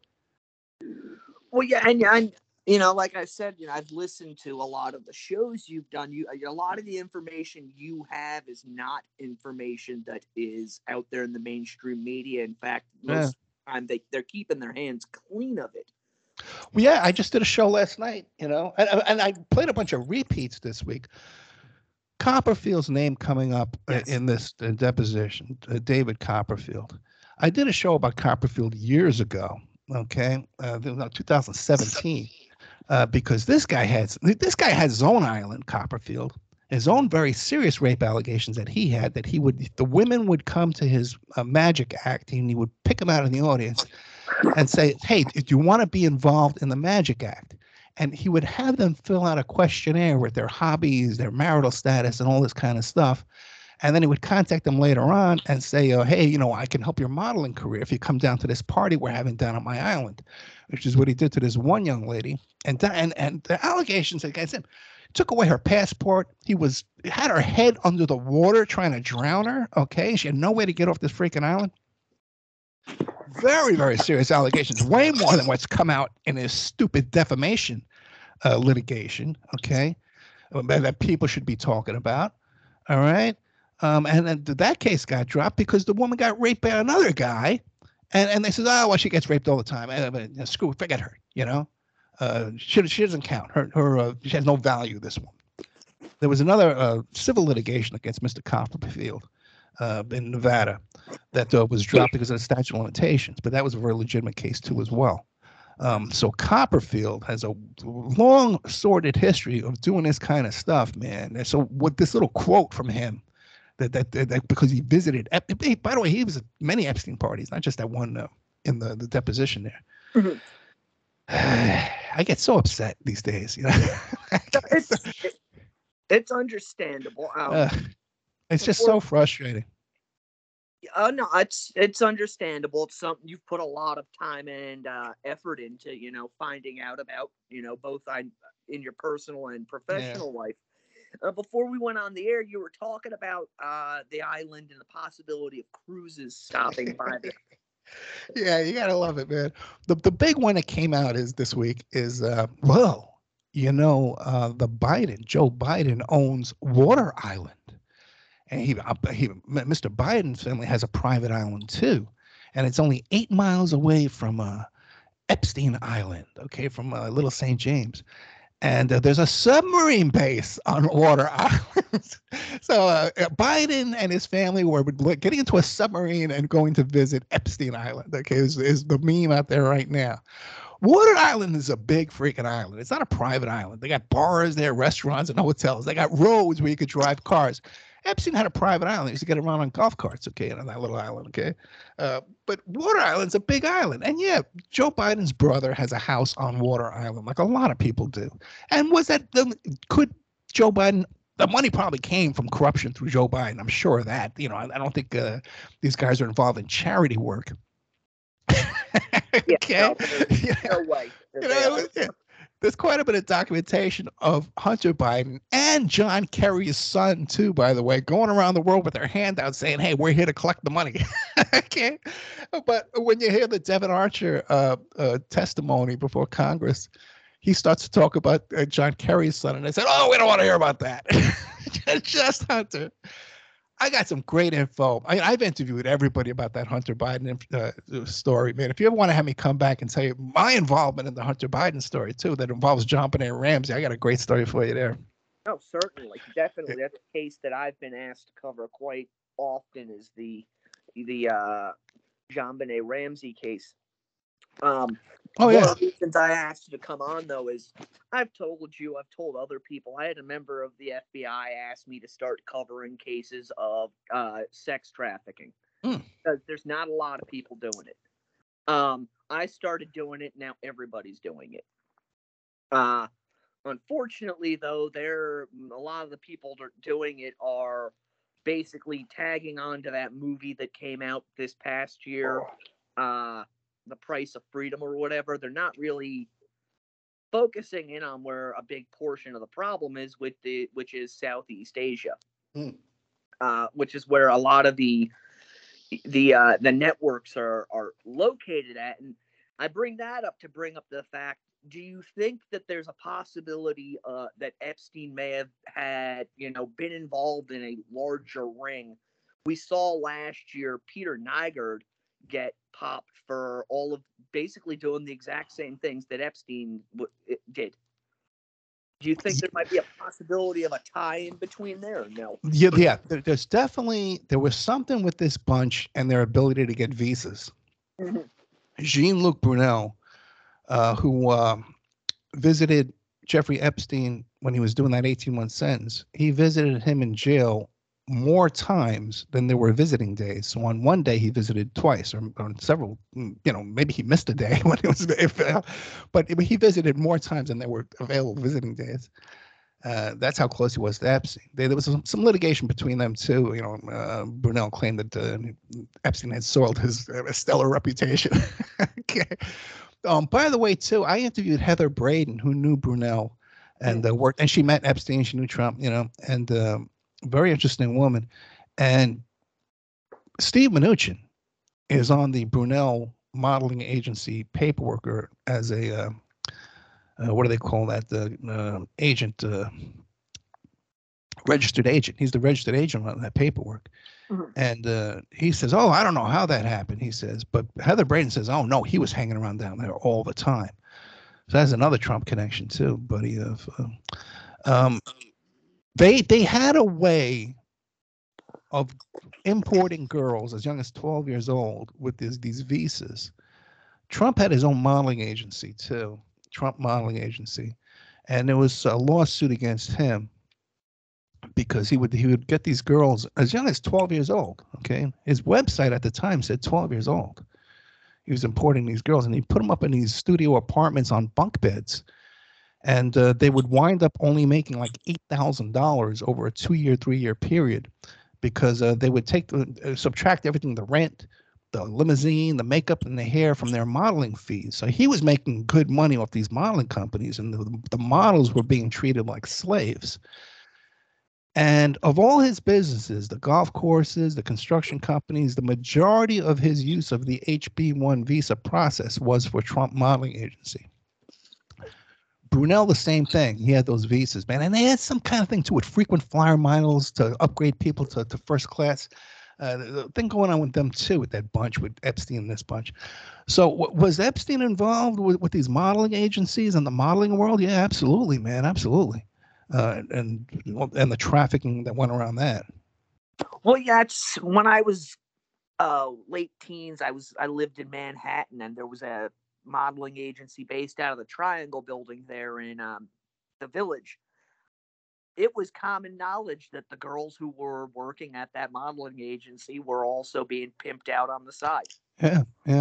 A: Well, yeah, and like I said, I've listened to a lot of the shows you've done. A lot of the information you have is not information that is out there in the mainstream media. In fact, most of the time they're keeping their hands clean of it.
B: Well, yeah, I just did a show last night, and I played a bunch of repeats this week. Copperfield's name coming up in this deposition, David Copperfield. I did a show about Copperfield years ago. Okay, 2017. Because this guy has his own island, Copperfield, his own very serious rape allegations that he had. That the women would come to his magic act, and he would pick them out in the audience and say, "Hey, do you want to be involved in the magic act?" And he would have them fill out a questionnaire with their hobbies, their marital status, and all this kind of stuff. And then he would contact them later on and say, hey, I can help your modeling career if you come down to this party we're having down on my island, which is what he did to this one young lady. And the allegations against him, took away her passport. He had her head under the water trying to drown her. Okay. She had no way to get off this freaking island. Very, very serious allegations, way more than what's come out in his stupid defamation litigation. Okay. That people should be talking about. All right. And then that case got dropped because the woman got raped by another guy, and they said, oh, well, she gets raped all the time. Screw, forget her. She doesn't count. Her she has no value. This one. There was another civil litigation against Mr. Copperfield in Nevada that was dropped because of the statute of limitations, but that was a very legitimate case too as well. So Copperfield has a long sordid history of doing this kind of stuff, man. And so with this little quote from him. That because he visited. By the way, he was at many Epstein parties, not just that one in the deposition there. Mm-hmm. I get so upset these days.
A: It's understandable.
B: It's just so frustrating.
A: No, it's understandable. It's something you've put a lot of time and effort into. Finding out about. Both in your personal and professional life. Before we went on the air, you were talking about the island and the possibility of cruises stopping by there.
B: Yeah, you gotta love it, man. The big one that came out this week is Joe Biden owns Water Island, and Mr. Biden's family has a private island too, and it's only 8 miles away from Epstein Island, okay, from Little St. James. And there's a submarine base on Water Island. So Biden and his family were getting into a submarine and going to visit Epstein Island. Okay, is the meme out there right now. Water Island is a big freaking island. It's not a private island. They got bars there, restaurants, and hotels. They got roads where you could drive cars. Epstein had a private island. He used to get around on golf carts, okay, on that little island, okay? But Water Island's a big island. And yeah, Joe Biden's brother has a house on Water Island, like a lot of people do. And could Joe Biden, the money probably came from corruption through Joe Biden. I'm sure of that. I don't think these guys are involved in charity work. Okay?
A: No way.
B: There's quite a bit of documentation of Hunter Biden and John Kerry's son, too, by the way, going around the world with their handouts saying, hey, we're here to collect the money. Okay. But when you hear the Devin Archer testimony before Congress, he starts to talk about John Kerry's son, and they said, oh, we don't want to hear about that. Just Hunter. I got some great info. I've interviewed everybody about that Hunter Biden story, man. If you ever want to have me come back and tell you my involvement in the Hunter Biden story too, that involves JonBenet Ramsey, I got a great story for you there.
A: Oh, certainly, definitely. That's a case that I've been asked to cover quite often. Is the JonBenet Ramsey case.
B: Oh, yeah.
A: One of the reasons I asked you to come on, though, is I've told other people. I had a member of the FBI ask me to start covering cases of sex trafficking because there's not a lot of people doing it. I started doing it. Now everybody's doing it. Unfortunately, though, a lot of the people that are doing it are basically tagging on to that movie that came out this past year. The Price of Freedom or whatever. They're not really focusing in on where a big portion of the problem is which is Southeast Asia, which is where a lot of the networks are located at. And I bring that up to bring up the fact: do you think that there's a possibility that Epstein may have had, been involved in a larger ring? We saw last year Peter Nygard get popped for all of basically doing the exact same things that Epstein did. Do you think there might be a possibility of a tie-in between there or no?
B: Yeah. There was something with this bunch and their ability to get visas. Mm-hmm. Jean-Luc Brunel, who visited Jeffrey Epstein when he was doing that 18-month sentence, he visited him in jail more times than there were visiting days. So on one day he visited twice, or on several, maybe he missed a day when it was, but he visited more times than there were available visiting days. That's how close he was to Epstein. There was some litigation between them too. Brunel claimed that Epstein had soiled his stellar reputation. Okay. By the way, too, I interviewed Heather Braden, who knew Brunel and worked, and she met Epstein. She knew Trump, and very interesting woman. And Steve Mnuchin is on the Brunel modeling agency paperwork as a what do they call that? The agent, registered agent. He's the registered agent on that paperwork. Mm-hmm. And he says, "Oh, I don't know how that happened." He says, but Heather Braden says, "Oh no, he was hanging around down there all the time." So that's another Trump connection too, buddy. They had a way of importing girls as young as 12 years old with these visas. Trump had his own modeling agency too, Trump Modeling Agency, and there was a lawsuit against him because he would get these girls as young as 12 years old. Okay, his website at the time said 12 years old. He was importing these girls, and he put them up in these studio apartments on bunk beds. And they would wind up only making like $8,000 over a 2-year, 3-year period, because they would subtract everything, the rent, the limousine, the makeup, and the hair from their modeling fees. So he was making good money off these modeling companies, and the models were being treated like slaves. And of all his businesses, the golf courses, the construction companies, the majority of his use of the HB1 visa process was for Trump Modeling Agency. Brunel, the same thing. He had those visas, man. And they had some kind of thing too with frequent flyer miles to upgrade people to first class. The thing going on with them too, with that bunch, with Epstein and this bunch. So was Epstein involved with these modeling agencies and the modeling world? Yeah, absolutely, man. Absolutely. And the trafficking that went around that.
A: Well, yeah, it's when I was late teens, I lived in Manhattan, and there was a modeling agency based out of the Triangle building there in the Village. It was common knowledge that the girls who were working at that modeling agency were also being pimped out on the side.
B: Yeah.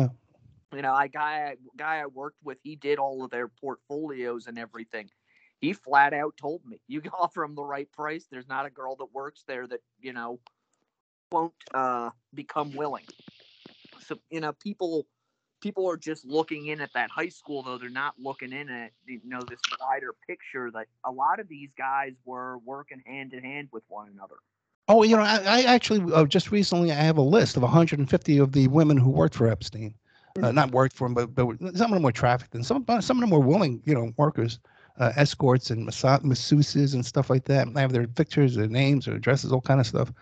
A: A guy I worked with, he did all of their portfolios and everything. He flat out told me, you can offer him the right price, there's not a girl that works there that, won't become willing. So, people are just looking in at that high school, though. They're not looking in at, this wider picture that a lot of these guys were working hand in hand with one another.
B: Oh, I actually just recently, I have a list of 150 of the women who worked for Epstein. Not worked for him, but some of them were trafficked, and some of them were willing, workers, escorts and masseuses and stuff like that. I have their pictures, their names, their addresses, all kind of stuff.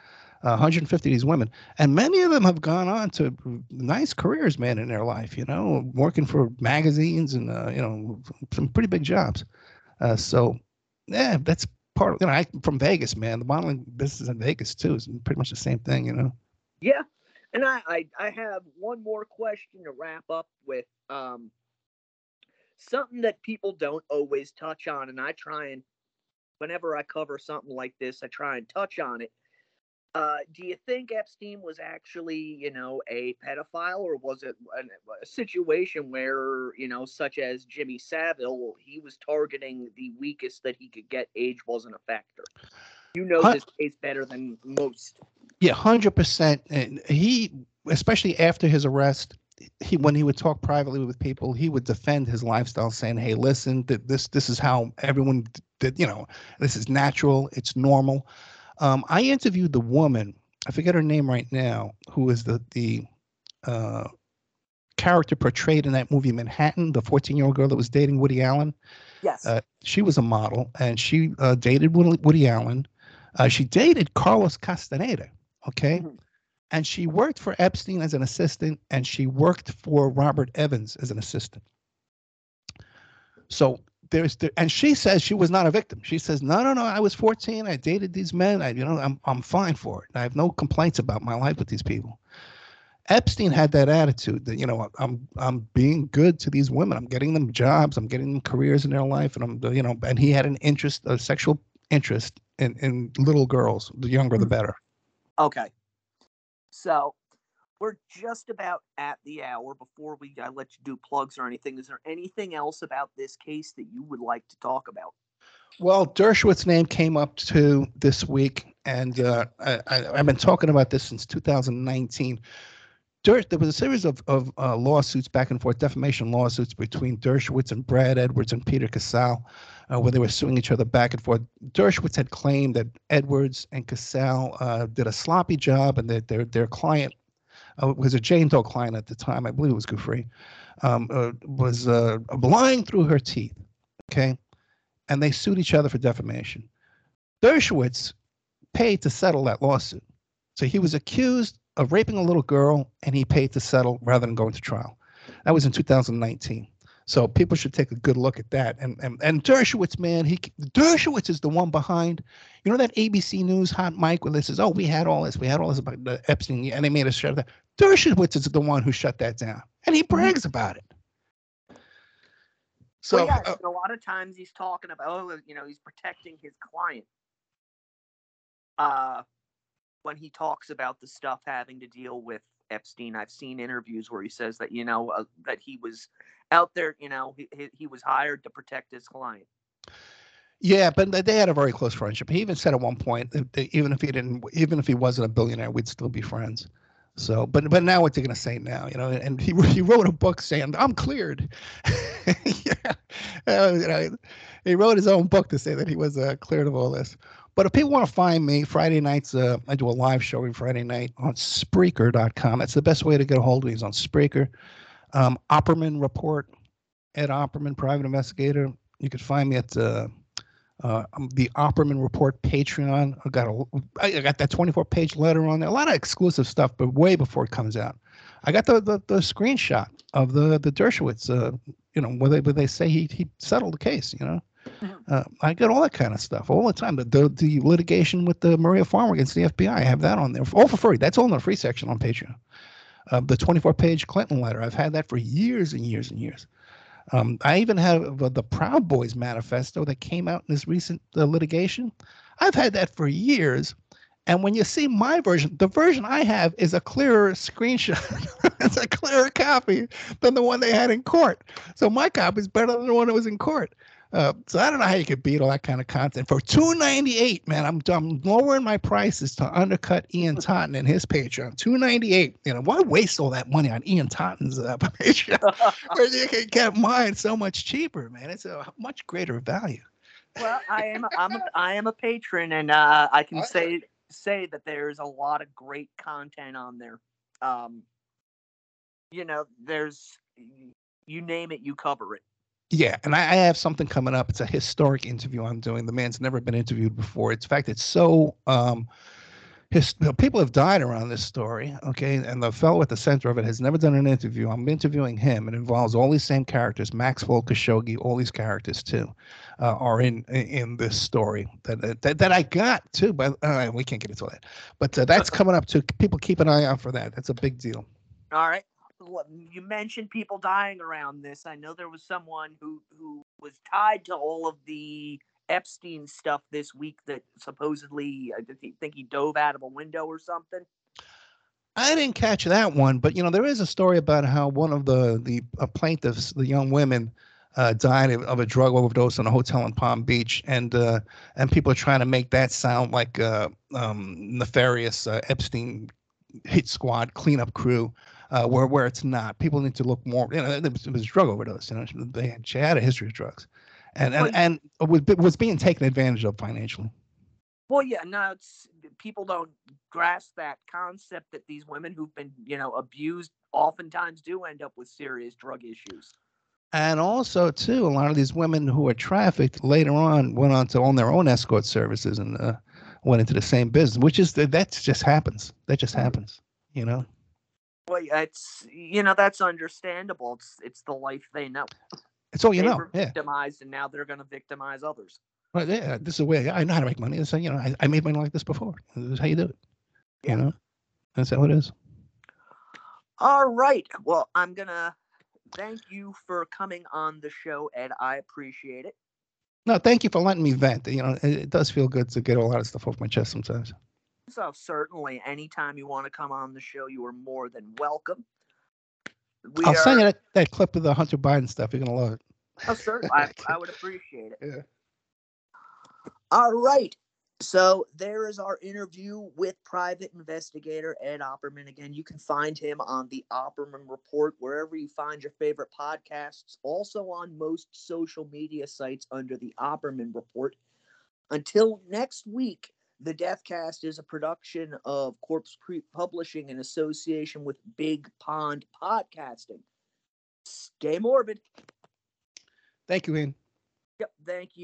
B: 150 of these women, and many of them have gone on to nice careers, man, in their life. Working for magazines and some pretty big jobs. So, yeah, that's part. I'm from Vegas, man. The modeling business in Vegas too is pretty much the same thing.
A: Yeah, and I have one more question to wrap up with. Something that people don't always touch on, and I try and whenever I cover something like this, I try and touch on it. Do you think Epstein was actually, a pedophile, or was it a situation where, such as Jimmy Savile, he was targeting the weakest that he could get? Age wasn't a factor. You know this case better than most.
B: Yeah, 100%. And he, especially after his arrest, when he would talk privately with people, he would defend his lifestyle, saying, "Hey, listen, this is how everyone did. This is natural. It's normal." I interviewed the woman. I forget her name right now, who is the character portrayed in that movie Manhattan, the 14-year-old girl that was dating Woody Allen.
A: Yes.
B: She was a model, and she dated Woody Allen. She dated Carlos Castaneda. Okay. Mm-hmm. And she worked for Epstein as an assistant, and she worked for Robert Evans as an assistant. So and she says she was not a victim. She says, no, I was 14. I dated these men. I'm fine for it. I have no complaints about my life with these people. Epstein had that attitude that, I'm being good to these women. I'm getting them jobs. I'm getting them careers in their life. And and he had a sexual interest in little girls. The younger, the better.
A: Okay. So we're just about at the hour. Before I let you do plugs or anything, is there anything else about this case that you would like to talk about?
B: Well, Dershowitz's name came up too this week, and I've been talking about this since 2019. There was a series of lawsuits back and forth, defamation lawsuits between Dershowitz and Brad Edwards and Peter Casale, where they were suing each other back and forth. Dershowitz had claimed that Edwards and Casale did a sloppy job, and that their client was a Jane Doe client at the time. I believe it was Gouffre, was lying through her teeth. Okay, and they sued each other for defamation. Dershowitz paid to settle that lawsuit, so he was accused of raping a little girl, and he paid to settle rather than going to trial. That was in 2019. So people should take a good look at that. And Dershowitz, man, Dershowitz is the one behind, that ABC News hot mic where they says, "Oh, we had all this about the Epstein," and they made us shut that. Dershowitz is the one who shut that down, and he brags about it. So
A: a lot of times he's talking about, he's protecting his client. When he talks about the stuff having to deal with Epstein, I've seen interviews where he says that, that he was out there, he was hired to protect his client.
B: Yeah, but they had a very close friendship. He even said at one point, even if he wasn't a billionaire, we'd still be friends. So, but now what's he going to say now? And he wrote a book saying, "I'm cleared." Yeah, he wrote his own book to say that he was cleared of all this. But if people want to find me, Friday nights, I do a live show every Friday night on Spreaker.com. That's the best way to get a hold of me is on Spreaker. Opperman Report, Ed Opperman, private investigator. You can find me at the Opperman Report Patreon. I got that 24-page letter on there. A lot of exclusive stuff, but way before it comes out. I got the screenshot of the Dershowitz, where they say he settled the case, I get all that kind of stuff all the time. The litigation with the Maria Farmer against the FBI, I have that on there, all for free. That's all in the free section on Patreon. The 24-page Clinton letter, I've had that for years and years and years. I even have the Proud Boys manifesto that came out in this recent litigation. I've had that for years. And when you see my version, the version I have is a clearer screenshot. It's a clearer copy than the one they had in court. So my copy is better than the one that was in court. So I don't know how you could beat all that kind of content for $2.98, man. I'm lowering my prices to undercut Ian Totten and his Patreon. $2.98. Why waste all that money on Ian Totten's Patreon? Where you can get mine so much cheaper, man. It's a much greater value.
A: Well, I am a patron, and I can say that there's a lot of great content on there. There's, you name it, you cover it.
B: Yeah, and I have something coming up. It's a historic interview I'm doing. The man's never been interviewed before. In fact, it's so people have died around this story, okay? And the fellow at the center of it has never done an interview. I'm interviewing him. It involves all these same characters. Maxwell Khashoggi, all these characters too, are in this story that I got too. But we can't get into that. But that's coming up too. People keep an eye out for that. That's a big deal.
A: All right. You mentioned people dying around this. I know there was someone who was tied to all of the Epstein stuff this week that supposedly, I think he dove out of a window or something.
B: I didn't catch that one, but there is a story about how one of the plaintiffs, the young women, died of a drug overdose in a hotel in Palm Beach, and people are trying to make that sound like nefarious Epstein hit squad cleanup crew, where it's not. People need to look more. It was drug overdose. She had a history of drugs, and was being taken advantage of financially.
A: Well, yeah, no, people don't grasp that concept that these women who've been, abused oftentimes do end up with serious drug issues.
B: And also, too, a lot of these women who were trafficked later on went on to own their own escort services and went into the same business, which is that just happens. That just happens,
A: Well, it's that's understandable. It's the life they know.
B: It's all you
A: they
B: know.
A: Were victimized, and now they're going to victimize others.
B: Well, yeah, this is the way I know how to make money. So, I made money like this before. This is how you do it.
A: Yeah.
B: That's how it is.
A: All right. Well, I'm going to thank you for coming on the show, Ed. I appreciate it.
B: No, thank you for letting me vent. It does feel good to get a lot of stuff off my chest sometimes.
A: So certainly, anytime you want to come on the show, you are more than welcome.
B: I'll send you that clip of the Hunter Biden stuff. You're going to love it.
A: Oh, certainly. I would appreciate it.
B: Yeah.
A: All right. So there is our interview with private investigator Ed Opperman. Again, you can find him on the Opperman Report, wherever you find your favorite podcasts. Also on most social media sites under the Opperman Report. Until next week, the Deathcast is a production of Corpse Creek Publishing in association with Big Pond Podcasting. Stay morbid.
B: Thank you, Ian.
A: Yep, thank you.